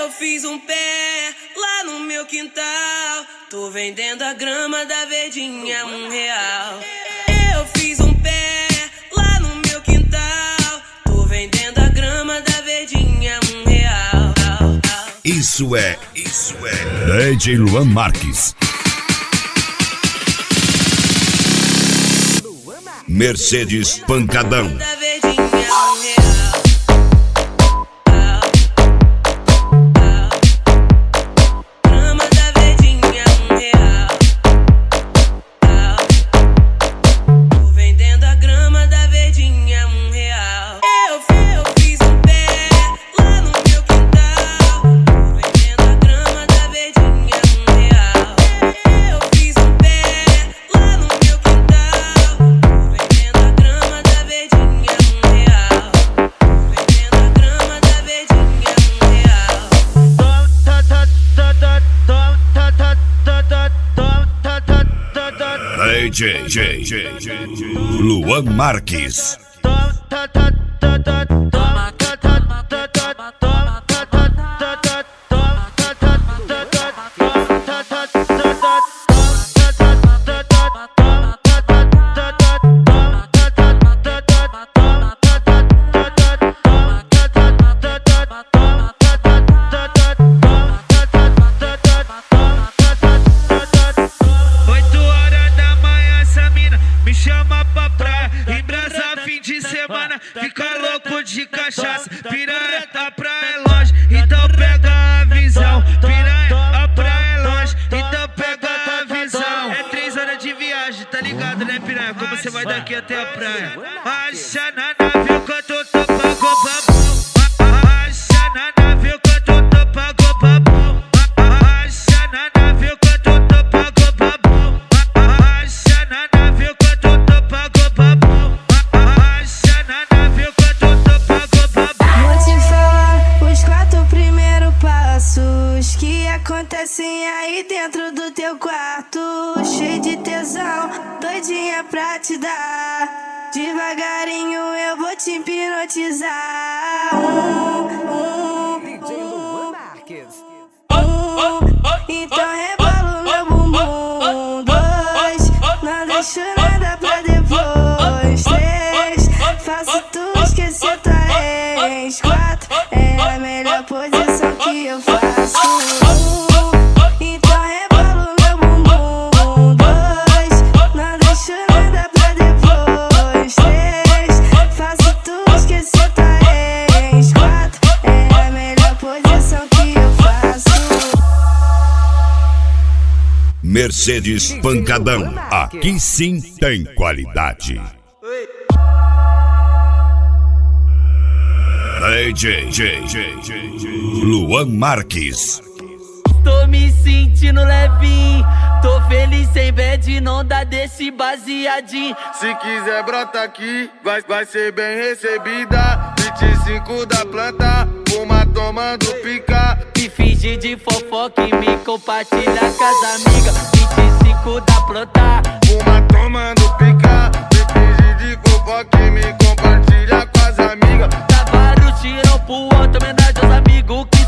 Eu fiz um pé lá no meu quintal, tô vendendo a grama da verdinha R$1. Eu fiz um pé lá no meu quintal, tô vendendo a grama da verdinha R$1. Isso é DJ Luan Marques. Mercedes Pancadão. DJ Luan Marques. Fica louco de cachaça, piranha, a praia é longe, então pega a visão. Piranha, a praia é longe, então pega a visão. É 3 horas de viagem, tá ligado, né, piranha? Como você vai daqui até a praia? Acha na nave quanto eu tô pago babu. Acha na nave quanto eu tô pago babu. Acha na nave quanto eu tô pago babu. Acha na nave quanto eu tô pago babu. Que acontecem aí dentro do teu quarto, cheio de tesão, doidinha pra te dar. Devagarinho eu vou te hipnotizar. Então rebola o meu bumbum. 2, não deixo nada pra depois. 3, faço tu esquecer tua ex. 4, é a melhor posição que eu faço. Então rebola o meu bumbum. 2, não deixo nada pra depois. 3, faço tu esquecer tua ex. 4, é a melhor posição que eu faço. Mercedes Pancadão, aqui sim tem qualidade. DJ Luan Marques. Tô me sentindo levinho, tô feliz sem bad, não dá desse baseadinho. Se quiser brota aqui, vai ser bem recebida. 25 da planta, fuma tomando pica. Me finge de fofoca e me compartilha com as amigas. 25 da planta, fuma tomando pica. Me finge de fofoca e me compartilha com as amigas. Dá vários tirão pro outro, homenagem aos amigos que